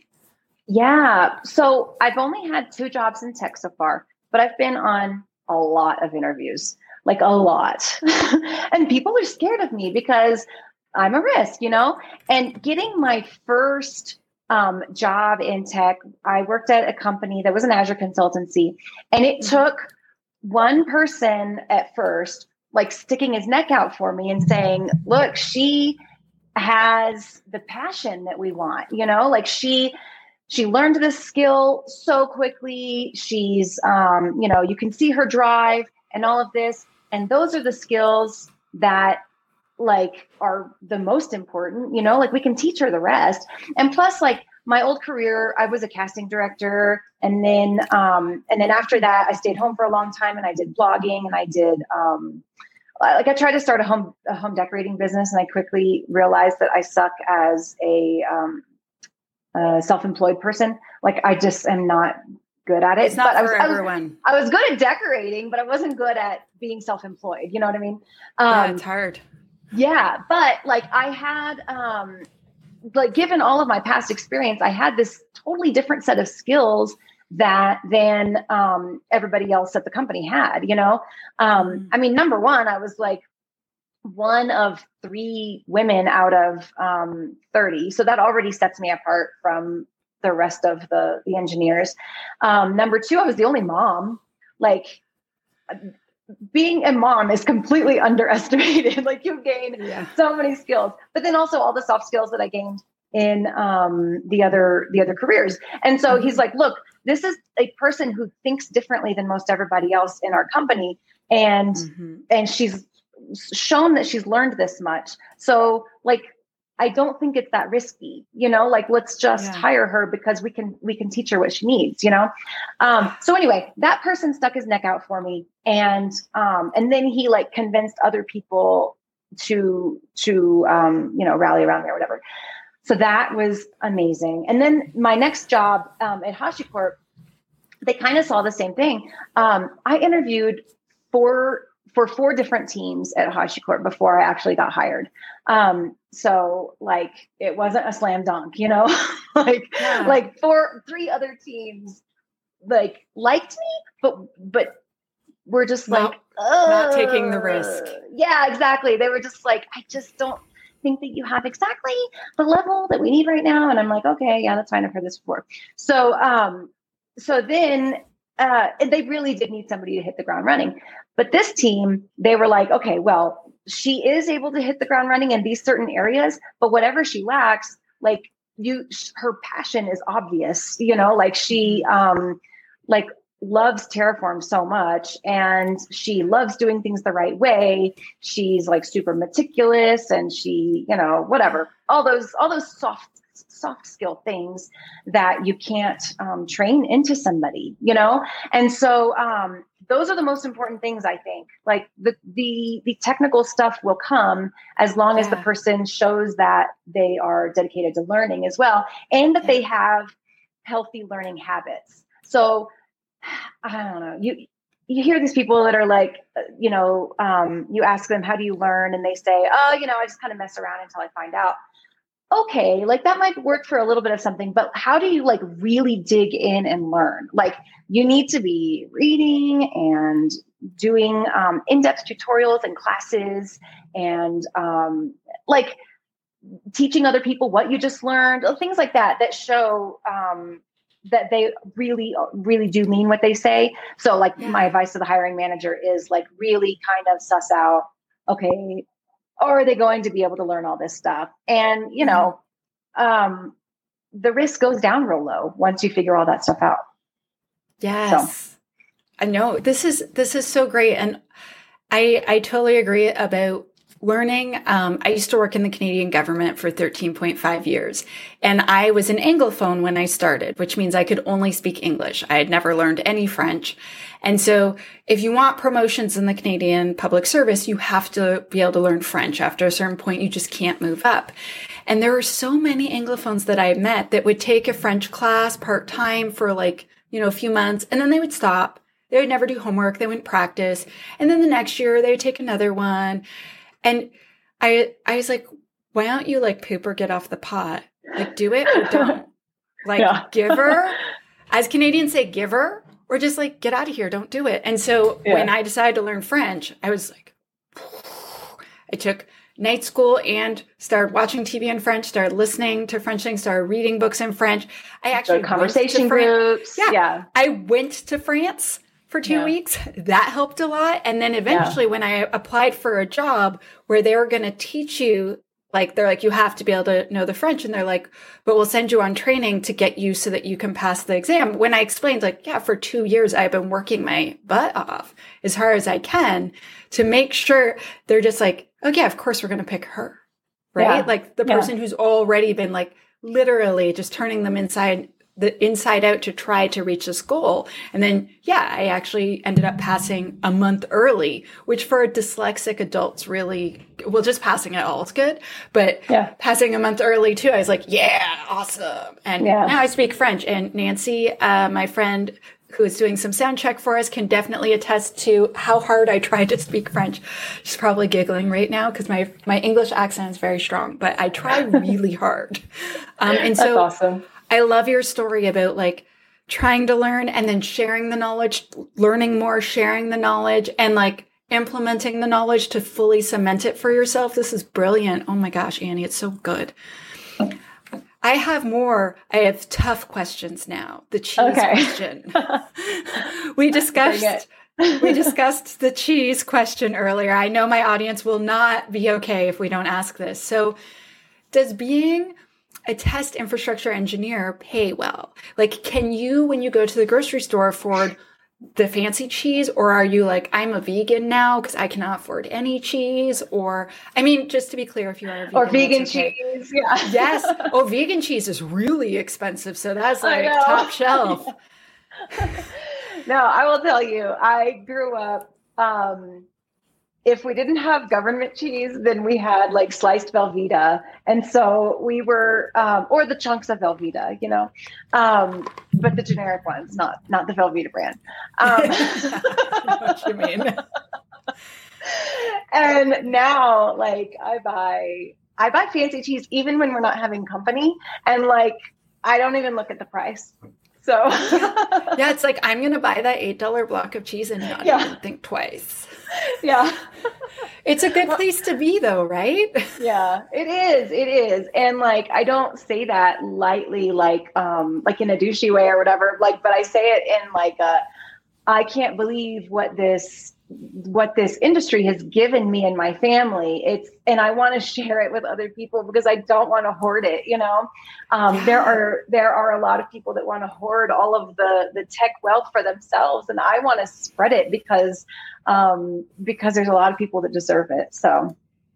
Yeah. So I've only had two jobs in tech so far, but I've been on a lot of interviews. Like a lot. And people are scared of me because I'm a risk, you know? And getting my first um, job in tech, I worked at a company that was an Azure consultancy. And it took one person at first, like sticking his neck out for me and saying, look, she has the passion that we want, you know, like she, she learned this skill so quickly. She's, um, you know, you can see her drive and all of this. And those are the skills that like are the most important, you know, like we can teach her the rest. And plus like my old career, I was a casting director. And then, um, and then after that, I stayed home for a long time and I did blogging and I did, um, like I tried to start a home, a home decorating business. And I quickly realized that I suck as a, um, a self-employed person. Like I just am not good at it. It's not but for I was, everyone. I was, I was good at decorating, but I wasn't good at being self-employed. You know what I mean? Um, yeah, it's hard. Yeah. But like I had, um, like given all of my past experience, I had this totally different set of skills that than um, everybody else at the company had, you know? Um, mm. I mean, number one, I was like one of three women out of um, thirty. So that already sets me apart from the rest of the, the engineers. Um, number two, I was the only mom. Like being a mom is completely underestimated. Like you gain yeah. so many skills, but then also all the soft skills that I gained in um, the other, the other careers. And so mm-hmm. he's like, look, this is a person who thinks differently than most everybody else in our company. And, mm-hmm. and she's shown that she's learned this much. So like, I don't think it's that risky, you know, like, let's just yeah. hire her because we can, we can teach her what she needs, you know? Um, so anyway, that person stuck his neck out for me. And, um, and then he like convinced other people to, to, um, you know, rally around me or whatever. So that was amazing. And then my next job, um, at HashiCorp, they kind of saw the same thing. Um, I interviewed for, for four different teams at HashiCorp before I actually got hired. Um, so like, it wasn't a slam dunk, you know, like, yeah. like four, three other teams like liked me, but, but we're just not, like, uh, not taking the risk. Yeah, exactly. They were just like, I just don't think that you have exactly the level that we need right now. And I'm like, okay, yeah, that's fine. I've heard this before. So, um, so then, uh, and they really did need somebody to hit the ground running. But this team, they were like, okay, well, she is able to hit the ground running in these certain areas, but whatever she lacks, like you, her passion is obvious, you know, like she, um, like loves Terraform so much and she loves doing things the right way. She's like super meticulous and she, you know, whatever, all those, all those soft, soft skill things that you can't um, train into somebody, you know? And so um, those are the most important things, I think. Like the, the, the technical stuff will come as long yeah. as the person shows that they are dedicated to learning as well. And that yeah. they have healthy learning habits. So I don't know, you, you hear these people that are like, you know, um, you ask them, how do you learn? And they say, oh, you know, I just kind of mess around until I find out. Okay, like that might work for a little bit of something, but how do you like really dig in and learn? Like you need to be reading and doing um, in-depth tutorials and classes and um, like teaching other people what you just learned, things like that, that show um, that they really, really do mean what they say. So like yeah. my advice to the hiring manager is like really kind of suss out, okay, or are they going to be able to learn all this stuff? And, you know, um, the risk goes down real low once you figure all that stuff out. Yes. So. I know this is, this is so great. And I, I totally agree about learning. Um, I used to work in the Canadian government for thirteen point five years, and I was an Anglophone when I started, which means I could only speak English. I had never learned any French. And so if you want promotions in the Canadian public service, you have to be able to learn French. After a certain point, you just can't move up. And there were so many Anglophones that I met that would take a French class part-time for like, you know, a few months, and then they would stop. They would never do homework. They wouldn't practice. And then the next year they would take another one. And I, I was like, why don't you like poop or get off the pot? Like do it or don't. Like yeah. give her, as Canadians say, give her, or just like get out of here. Don't do it. And so yeah. when I decided to learn French, I was like, I took night school and started watching T V in French, started listening to French things, started reading books in French. I actually so conversation groups. Yeah, yeah. I went to France for two yeah. weeks. That helped a lot. And then eventually yeah. when I applied for a job where they were going to teach you like, they're like, you have to be able to know the French. And they're like, but we'll send you on training to get you so that you can pass the exam. When I explained, like, yeah, for two years, I've been working my butt off as hard as I can to make sure, they're just like, oh yeah, of course we're going to pick her. Right. Yeah. Like the person yeah. who's already been like literally just turning them inside the inside out to try to reach this goal. And then, yeah, I actually ended up passing a month early, which for dyslexic adults really, well, just passing it all is good, but yeah. passing a month early too, I was like, yeah, awesome. And yeah. now I speak French. And Nancy, uh, my friend who is doing some sound check for us, can definitely attest to how hard I tried to speak French. She's probably giggling right now because my, my English accent is very strong, but I try really hard. Um, and so That's awesome. I love your story about like trying to learn and then sharing the knowledge, learning more, sharing the knowledge, and like implementing the knowledge to fully cement it for yourself. This is brilliant. Oh my gosh, Annie, it's so good. I have more. I have tough questions now. The cheese okay. question. we discussed we discussed the cheese question earlier. I know my audience will not be okay if we don't ask this. So does being a test infrastructure engineer pay well? Like, can you, when you go to the grocery store, afford the fancy cheese? Or are you like, I'm a vegan now because I cannot afford any cheese? Or, I mean, just to be clear, if you are a vegan. Or vegan okay. cheese, yeah. Yes. Oh, vegan cheese is really expensive. So that's like top shelf. No, I will tell you, I grew up, um, if we didn't have government cheese, then we had like sliced Velveeta. And so we were, um, or the chunks of Velveeta, you know, um, but the generic ones, not, not the Velveeta brand. Um, I know what you mean. And now like I buy, I buy fancy cheese, even when we're not having company. And like, I don't even look at the price. So yeah, it's like, I'm going to buy that eight dollar block of cheese and not yeah. even think twice. Yeah. It's a good place to be though, right? Yeah, it is. It is. And like, I don't say that lightly, like, um, like in a douchey way or whatever, like, but I say it in like a, I can't believe what this, what this industry has given me and my family. It's, and I want to share it with other people because I don't want to hoard it. You know, um, yeah. there are, there are a lot of people that want to hoard all of the, the tech wealth for themselves. And I want to spread it because, um, because there's a lot of people that deserve it. So,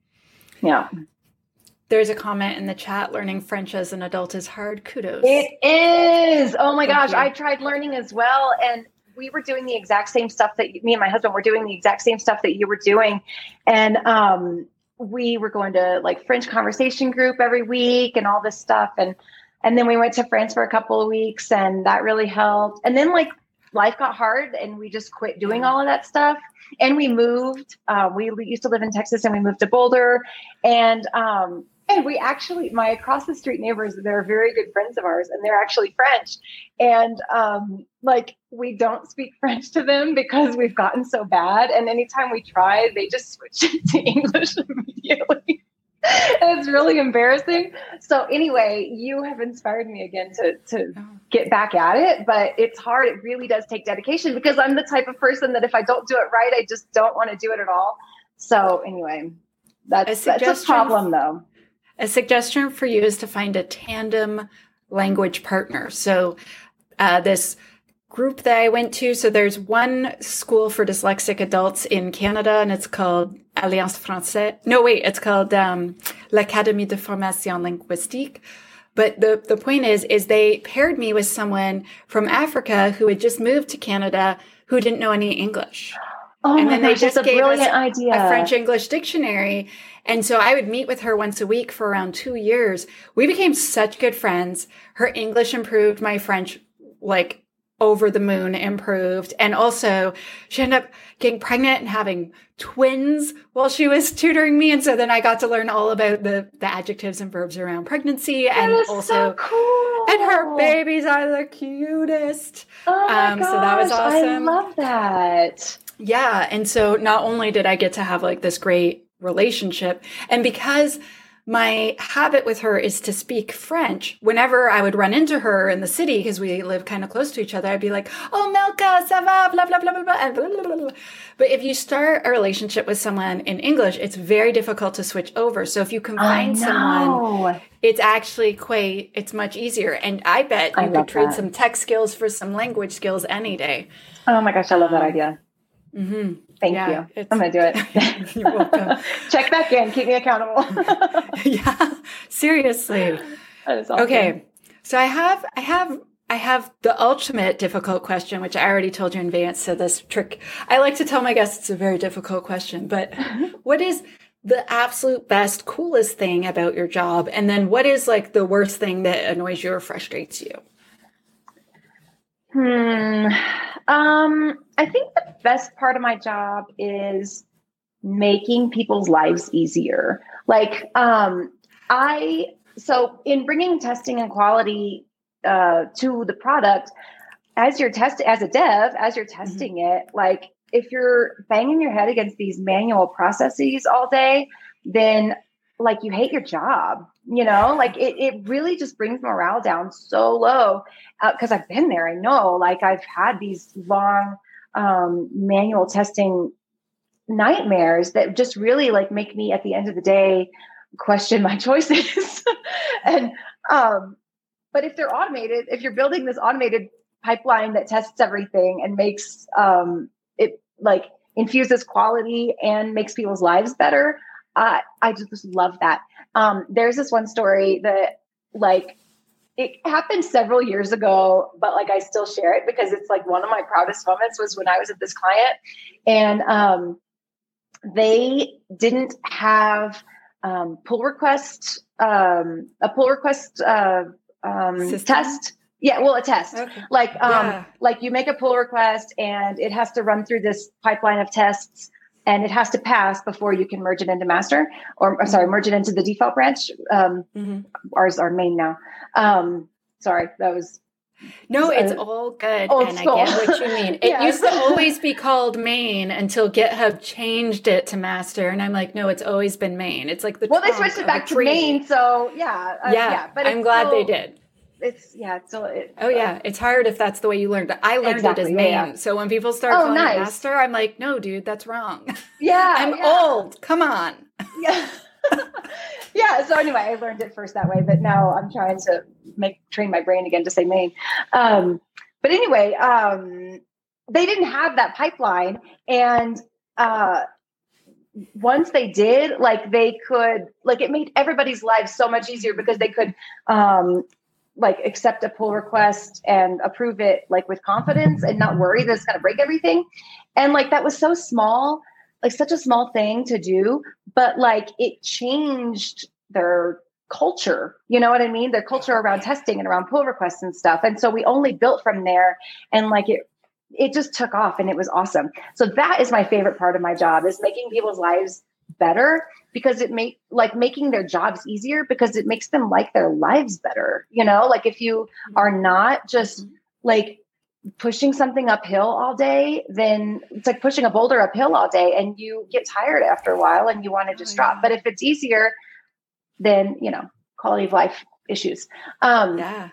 yeah. There's a comment in the chat, learning French as an adult is hard. Kudos. It is. Oh my Thank gosh. you. I tried learning as well. And we were doing the exact same stuff that you, me and my husband were doing the exact same stuff that you were doing. And, um, we were going to like French conversation group every week and all this stuff. And, and then we went to France for a couple of weeks and that really helped. And then like life got hard and we just quit doing all of that stuff. And we moved, uh, we used to live in Texas and we moved to Boulder. And, um, and we actually, my across the street neighbors, they're very good friends of ours and they're actually French. And, um, like we don't speak French to them because we've gotten so bad. And anytime we try, they just switch it to English immediately. And it's really embarrassing. So anyway, you have inspired me again to, to get back at it, but it's hard. It really does take dedication because I'm the type of person that if I don't do it right, I just don't want to do it at all. So anyway, that's, a that's a problem though. A suggestion for you is to find a tandem language partner. So uh, this group that I went to, so there's one school for dyslexic adults in Canada, and it's called Alliance Française. No, wait, it's called um, l'Académie de Formation Linguistique. But the, the point is, is they paired me with someone from Africa who had just moved to Canada who didn't know any English. Oh and my then gosh, they just that's a gave brilliant us idea. a French English dictionary. And so I would meet with her once a week for around two years. We became such good friends. Her English improved. My French, like, over the moon improved. And also she ended up getting pregnant and having twins while she was tutoring me. And so then I got to learn all about the, the adjectives and verbs around pregnancy. That and is also, so cool. And her babies are the cutest. Oh my um, gosh, so that was awesome. I love that. Yeah. And so not only did I get to have like this great relationship, and because my habit with her is to speak French. Whenever I would run into her in the city, because we live kind of close to each other, I'd be like, oh, Milka, ça va, blah, blah, blah, blah, blah, and blah, blah, blah, blah. But if you start a relationship with someone in English, it's very difficult to switch over. So if you can find someone, it's actually quite, it's much easier. And I bet you I could trade that. some tech skills for some language skills any day. Oh my gosh, I love that idea. Mm-hmm. Thank yeah, you. I'm going to do it. You're welcome. Check back in. Keep me accountable. Yeah, seriously. That is awesome. Okay. So I have, I have, I have the ultimate difficult question, which I already told you in advance. So this trick, I like to tell my guests it's a very difficult question, but what is the absolute best, coolest thing about your job? And then what is like the worst thing that annoys you or frustrates you? Hmm. Um, I think the best part of my job is making people's lives easier. Like, um, I, so in bringing testing and quality, uh, to the product, as you're testing, as a dev, as you're testing mm-hmm. it, like if you're banging your head against these manual processes all day, then like you hate your job, you know, like it, it really just brings morale down so low. Uh, cause I've been there. I know, like I've had these long, um, manual testing nightmares that just really like make me at the end of the day question my choices. and, um, but if they're automated, if you're building this automated pipeline that tests everything and makes, um, it like infuses quality and makes people's lives better, Uh, I just love that. Um, there's this one story that like, it happened several years ago, but like, I still share it because it's like one of my proudest moments was when I was at this client and, um, they didn't have, um, pull request, um, a pull request, uh, um, test. Yeah. Well, a test, okay. like, um, yeah. like you make a pull request and it has to run through this pipeline of tests. And it has to pass before you can merge it into master or, or sorry, merge it into the default branch. Um, mm-hmm. Ours are main now. Um, sorry, that was. No, it's uh, all good. And school. I get what you mean. It yeah. used to always be called main until GitHub changed it to master. And I'm like, no, it's always been main. It's like the Well, they switched it back to main. So yeah. Uh, yeah, yeah. But I'm glad still, they did. It's yeah. It's still. It, oh yeah, uh, it's hard if that's the way you learned it. I learned exactly, it as main. Yeah. So when people start oh, calling nice. it master, I'm like, no, dude, that's wrong. Yeah, I'm yeah. old. Come on. Yeah. Yeah. So anyway, I learned it first that way, but now I'm trying to make train my brain again to say main. Um, but anyway, um, they didn't have that pipeline, and uh, once they did, like they could, like it made everybody's lives so much easier because they could, um, like accept a pull request and approve it like with confidence and not worry that it's going to break everything. And like, that was so small, like such a small thing to do, but like it changed their culture. You know what I mean? Their culture around testing and around pull requests and stuff. And so we only built from there and like it, it just took off and it was awesome. So that is my favorite part of my job is making people's lives better because it make like making their jobs easier because it makes them like their lives better. You know, like if you are not just like pushing something uphill all day, then it's like pushing a boulder uphill all day and you get tired after a while and you want to just oh, drop. Yeah. But if it's easier, then, you know, quality of life issues. Um, yeah.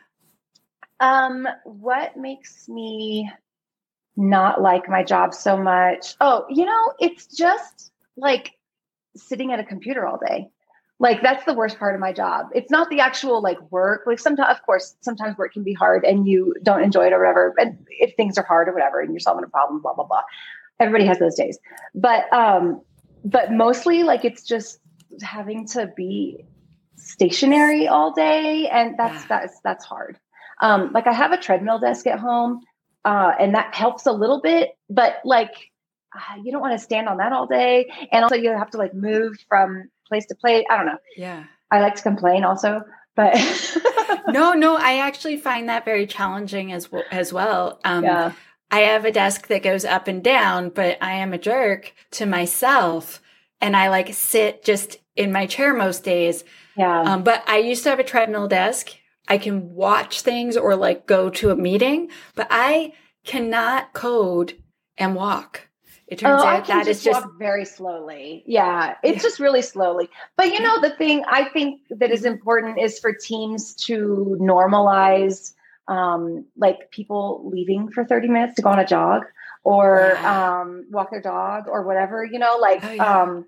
Um, what makes me not like my job so much? Oh, you know, it's just like sitting at a computer all day. Like that's the worst part of my job. It's not the actual like work. Like sometimes, of course, sometimes work can be hard and you don't enjoy it or whatever. And if things are hard or whatever, and you're solving a problem, blah, blah, blah. Everybody has those days. But, um, but mostly like it's just having to be stationary all day. And that's, that's, that's hard. Um, like I have a treadmill desk at home, uh, and that helps a little bit, but like, uh, you don't want to stand on that all day. And also you have to like move from place to place. I don't know. Yeah. I like to complain also, but no, no, I actually find that very challenging as well, as well. Um, yeah. I have a desk that goes up and down, but I am a jerk to myself and I like sit just in my chair most days. Yeah. Um, but I used to have a treadmill desk. I can watch things or like go to a meeting, but I cannot code and walk. It turns oh, I out can that just is just walk very slowly. Yeah, it's yeah. just really slowly. But you know, the thing I think that is Mhm. important is for teams to normalize um, like people leaving for thirty minutes to go on a jog or Yeah. um, walk their dog or whatever, you know, like Oh yeah. um,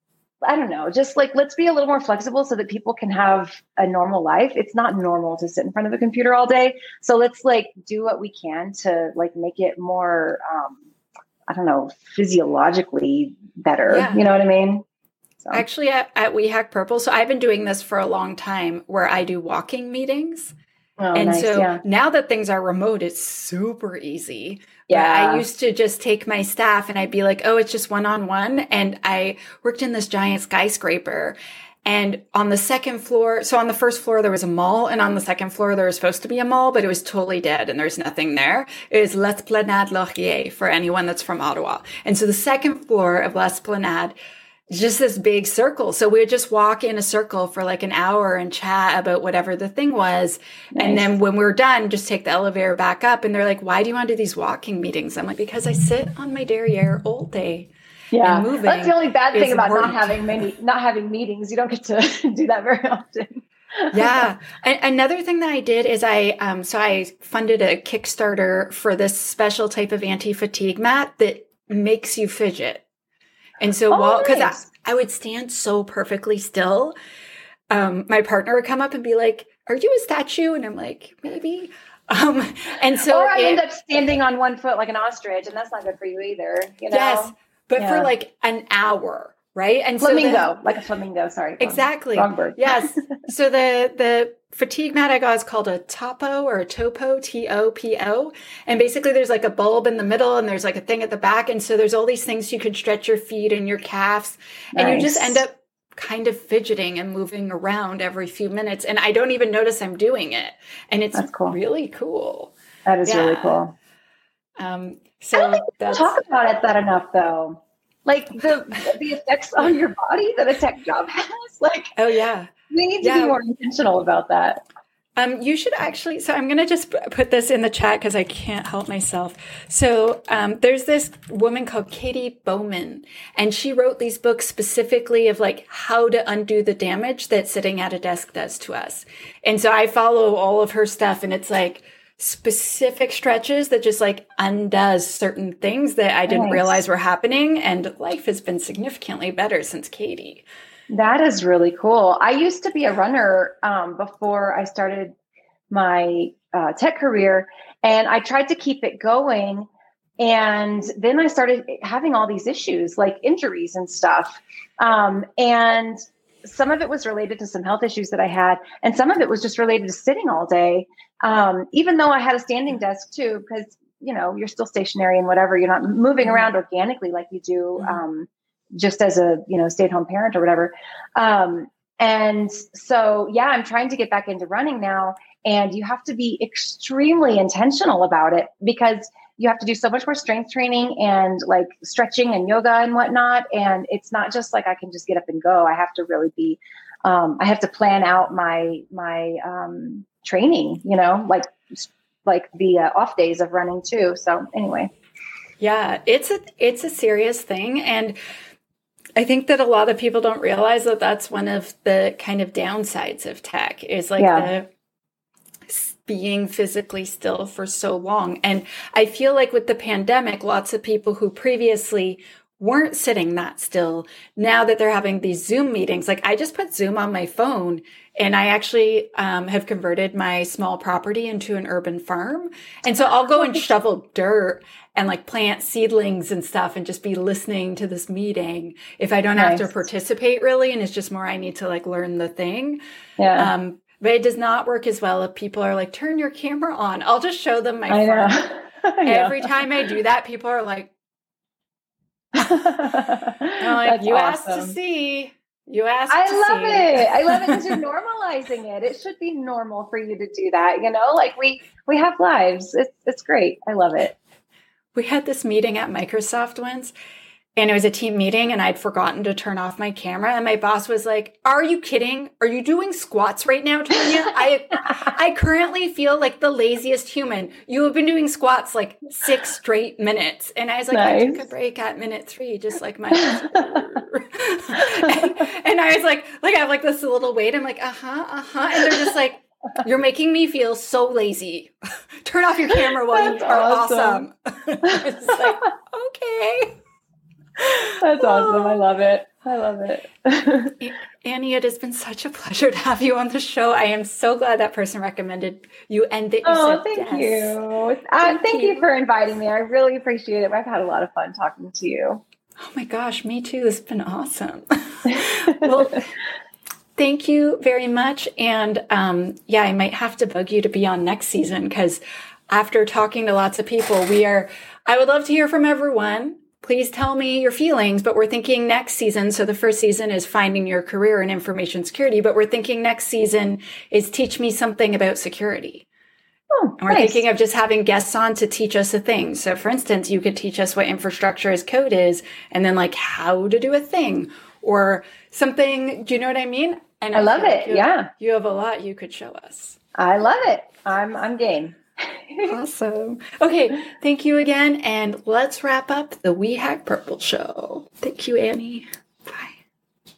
I don't know, just like let's be a little more flexible so that people can have a normal life. It's not normal to sit in front of a computer all day. So let's like do what we can to like make it more um, I don't know, physiologically better. Yeah. You know what I mean? So, Actually, at, at We Hack Purple, so I've been doing this for a long time where I do walking meetings. oh, And nice. so Yeah. now that things are remote, it's super easy. But I Yeah. used to just take my staff and I'd be like, oh, it's just one on one. And I worked in this giant skyscraper. And on the second floor, so on the first floor, there was a mall. And on the second floor, there was supposed to be a mall, but it was totally dead and there's nothing there. It was L'Esplanade Laurier for anyone that's from Ottawa. And so the second floor of L'Esplanade, just this big circle. So we would just walk in a circle for like an hour and chat about whatever the thing was. Nice. And then when we we're done, just take the elevator back up. And they're like, why do you want to do these walking meetings? I'm like, because I sit on my derriere all day. Yeah. And moving That's the only bad thing about important. not having many, not having meetings. You don't get to do that very often. Yeah. A- another thing that I did is I, um, so I funded a Kickstarter for this special type of anti-fatigue mat that makes you fidget. And so, oh, while, cause nice. I, I would stand so perfectly still, um, my partner would come up and be like, are you a statue? And I'm like, maybe. Um, and so or I it, end up standing on one foot like an ostrich, and that's not good for you either. You know? yes, but yeah. for like an hour, right? And flamingo, so the, like a flamingo. Sorry, exactly. wrong bird. Yes. So the the fatigue mat I got is called a Topo or a Topo, T O P O, and basically there's like a bulb in the middle and there's like a thing at the back, and so there's all these things you could stretch your feet and your calves, nice. And you just end up kind of fidgeting and moving around every few minutes, and I don't even notice I'm doing it, and it's that's cool. really cool. That is yeah. really cool. Um, so I don't think that's talk about it that enough, though. Like the the effects on your body that a tech job has. Like, oh yeah, we need to yeah. be more intentional about that. Um, you should actually, so I'm going to just put this in the chat because I can't help myself. So um, there's this woman called Katie Bowman, and she wrote these books specifically of like how to undo the damage that sitting at a desk does to us. And so I follow all of her stuff, and it's like specific stretches that just like undoes certain things that I didn't nice. realize were happening. And life has been significantly better since Katie. That is really cool. I used to be a runner um, before I started my uh, tech career, and I tried to keep it going. And then I started having all these issues like injuries and stuff. Um, and some of it was related to some health issues that I had, and some of it was just related to sitting all day. Um, even though I had a standing desk too, because, you know, you're still stationary and whatever, you're not moving around organically like you do um, just as a, you know, stay-at-home parent or whatever. Um, and so, yeah, I'm trying to get back into running now, and you have to be extremely intentional about it because you have to do so much more strength training and like stretching and yoga and whatnot. And it's not just like I can just get up and go. I have to really be, um, I have to plan out my, my, um, training, you know, like, like the uh, off days of running too. So anyway. Yeah, it's a, it's a serious thing. And I think that a lot of people don't realize that that's one of the kind of downsides of tech is like yeah. the being physically still for so long. And I feel like with the pandemic, lots of people who previously weren't sitting that still, now that they're having these Zoom meetings, like I just put Zoom on my phone, and I actually um, have converted my small property into an urban farm. And so I'll go and shovel dirt and like plant seedlings and stuff and just be listening to this meeting if I don't nice. have to participate really. And it's just more, I need to like learn the thing. Yeah. Um, But it does not work as well if people are like, turn your camera on. I'll just show them my I farm. know. Every time I do that, people are like, I'm like, you awesome. asked to see. You asked I to love see. it. I love it because you're normalizing it. It should be normal for you to do that. You know, like we, we have lives. It's, it's great. I love it. We had this meeting at Microsoft once, and it was a team meeting and I'd forgotten to turn off my camera. And my boss was like, are you kidding? Are you doing squats right now, Tanya? I, I currently feel like the laziest human. You have been doing squats like six straight minutes. And I was like, nice. I took a break at minute three, just like my, and, and I was like, like, I have like this little weight. I'm like, uh-huh, uh-huh. And they're just like, you're making me feel so lazy. Turn off your camera while That's you are awesome. awesome. It's like, okay. That's awesome. I love it. I love it. Annie, it has been such a pleasure to have you on the show. I am so glad that person recommended you and that you oh, said thank yes. you. Uh, thank, thank you. you for inviting me. I really appreciate it. I've had a lot of fun talking to you. Oh my gosh, me too. This has been awesome. Well, thank you very much. And um, yeah, I might have to bug you to be on next season because after talking to lots of people, we are, I would love to hear from everyone. Please tell me your feelings, but we're thinking next season. So the first season is finding your career in information security, but we're thinking next season is teach me something about security. Oh, and we're nice. thinking of just having guests on to teach us a thing. So for instance, you could teach us what infrastructure as code is, and then like how to do a thing or something. Do you know what I mean? And I, I love it. Like you, yeah. You have a lot you could show us. I love it. I'm, I'm game. Awesome. Okay. Thank you again. And let's wrap up the We Hack Purple show. Thank you, Annie. Bye.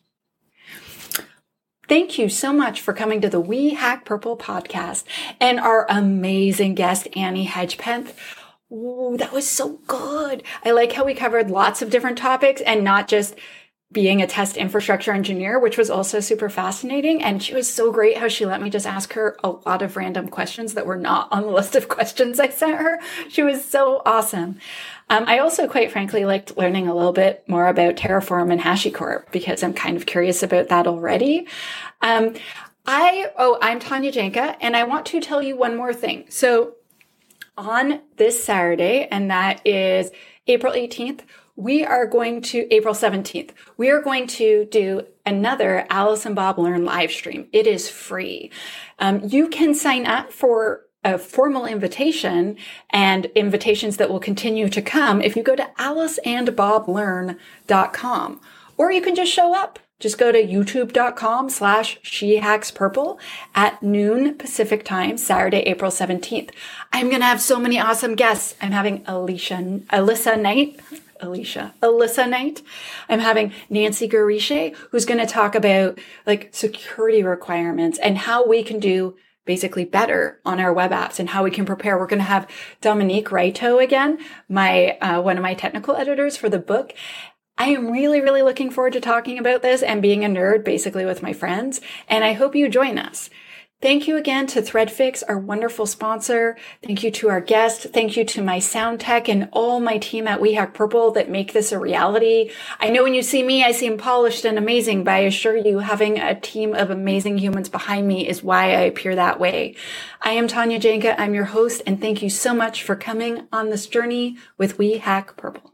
Thank you so much for coming to the We Hack Purple podcast and our amazing guest, Annie Hedgepeth. Ooh, that was so good. I like how we covered lots of different topics and not just being a test infrastructure engineer, which was also super fascinating. And she was so great how she let me just ask her a lot of random questions that were not on the list of questions I sent her. She was so awesome. Um, I also, quite frankly, liked learning a little bit more about Terraform and HashiCorp because I'm kind of curious about that already. Um, I, oh, I'm Tanya Janka, and I want to tell you one more thing. So on this Saturday, and that is April eighteenth, we are going to, April seventeenth, we are going to do another Alice and Bob Learn live stream. It is free. Um, you can sign up for a formal invitation and invitations that will continue to come if you go to alice and bob learn dot com, or you can just show up. Just go to youtube.com slash shehackspurple at noon Pacific time, Saturday, April seventeenth. I'm going to have so many awesome guests. I'm having Alicia, Alyssa Knight, Alicia, Alyssa Knight. I'm having Nancy Gariche, who's going to talk about like security requirements and how we can do basically better on our web apps and how we can prepare. We're going to have Dominique Raito again, my, uh, one of my technical editors for the book. I am really, really looking forward to talking about this and being a nerd basically with my friends. And I hope you join us. Thank you again to Threadfix, our wonderful sponsor. Thank you to our guest. Thank you to my sound tech and all my team at We Hack Purple that make this a reality. I know when you see me, I seem polished and amazing, but I assure you having a team of amazing humans behind me is why I appear that way. I am Tanya Janka. I'm your host, and thank you so much for coming on this journey with We Hack Purple.